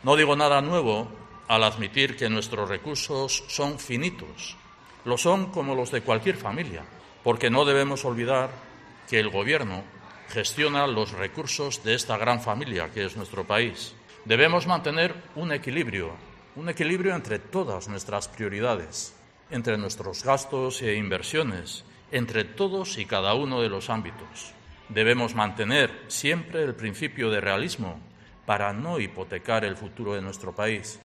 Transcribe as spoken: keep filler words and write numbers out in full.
No digo nada nuevo al admitir que nuestros recursos son finitos. Lo son como los de cualquier familia, porque no debemos olvidar que el Gobierno gestiona los recursos de esta gran familia que es nuestro país. Debemos mantener un equilibrio, un equilibrio entre todas nuestras prioridades, entre nuestros gastos e inversiones, entre todos y cada uno de los ámbitos. Debemos mantener siempre el principio de realismo para no hipotecar el futuro de nuestro país.